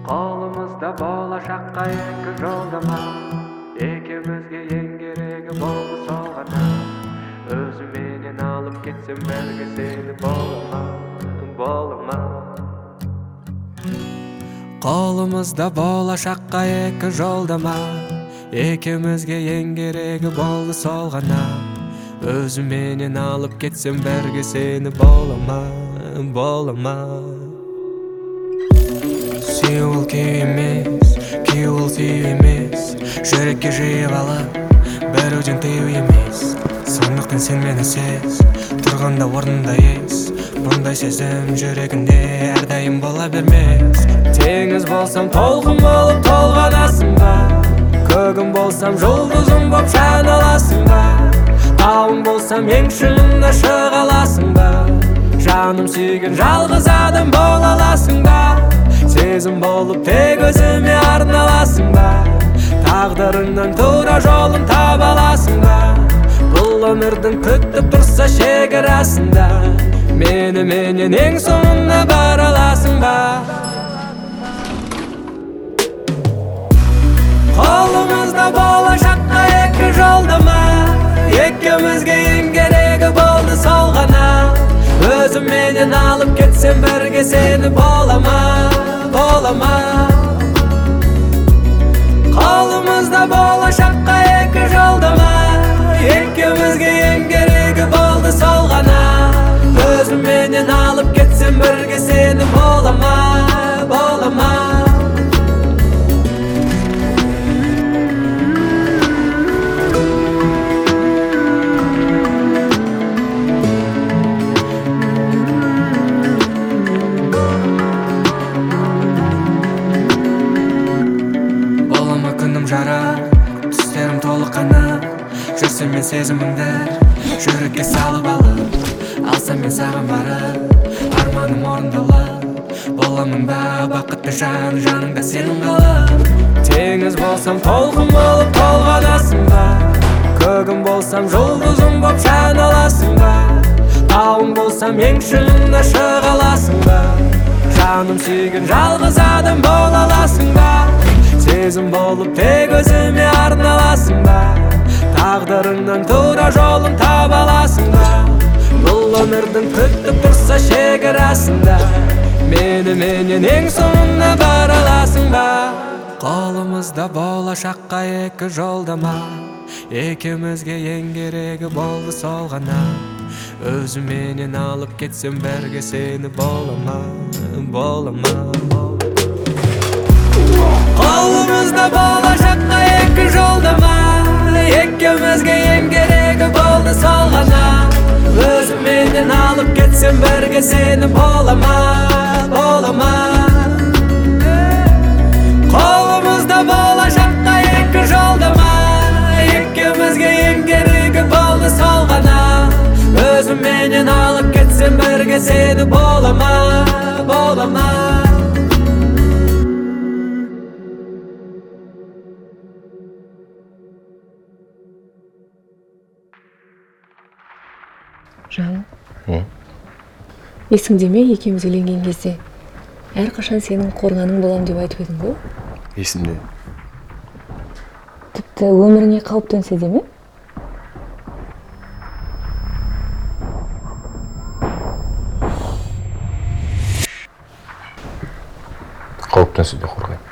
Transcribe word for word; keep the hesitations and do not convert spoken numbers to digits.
Kolumuzda bolashaqqa yangi yo'ldama, ikimizga eng keragi bo'ldi sog'ana. O'zi meni olib ketsam berga seni bo'lama, bo'lama. Kolumuzda bolashaqqa yangi yo'ldama, ikimizga eng keragi bo'ldi sog'ana. O'zi meni olib ketsam berga seni bo'lama, bo'lama. Сеул кемес, кеул сүйемес, жүрекке жиып алып, бәруден тыю емес. Сондықтан сен мені сез, тұрғанда орнында ес. Бұндай сезім жүрегінде әрдайым бола бермес. Теңіз болсам толқын болып толғанасың ба, көгім болсам жұлдызым боп жаналасың ба, тауым болсам ең шыңында шыға аласың ба, жаным сүйген жалғыз адам бола аласың ба, сезім болып тек өзіме арналасың ба, тағдырыңнан тура жолын таба аласың ба, бұл өмірдің күтіп тұрса шекарасында, мені менен ең соңына бара аласың ба. Қолымызда болашаққа екі жолдама, екеумізге ең керегі болды сол ғана. Өзім менен алып кетсем бірге сені болама, болама. Қолымызда болашаққа екі жолдама, екеумізге ең керегі болды сол ғана. Өзім менен алып кетсем бірге сені болама, болама. Түстерім толы қанат, жүрсем мен сезіміңді жүрекке салып алып, алсам мен саған барып, арманым орындалып, боламын ба бақытты жан, жаныңда сенің қалып. Теңіз болсам толқын болып толғанасың ба, көгім болсам жұлдызым боп жаналасың ба, тауым болсам ең шыңында шыға аласың ба, жаным сүйген жалғыз адам бола аласың ба, сезім болып тек өзіме арналасың ба, тағдырыңнан тура жолын таба аласың ба, бұл өмірдің күтіп тұрса шекарасында, мені менен ең соңына бара аласың ба. Қолымызда болашаққа екі жолдама, екеумізге ең керегі болды сол ғана. Өзім менен алып кетсем бірге сені болама, болама. Қолымызда болашаққа екі жолдама, екеумізге ең керегі болды сол ғана. Өзім менен алып кетсем бірге сені болама, болама. Қолымызда болашаққа екі жолдама, екеумізге ең керегі болды сол ғана. Өзім менен алып кетсем бірге сені болама, болама. Жан, есіңде ме екеуміз үйленген кезде әрқашан сенің қорғаның болам деп айтып едің ғой? Есімде. Тіпті өміріңе қауіп төнсе де ме? Қауіп төнсе де қорғаймын.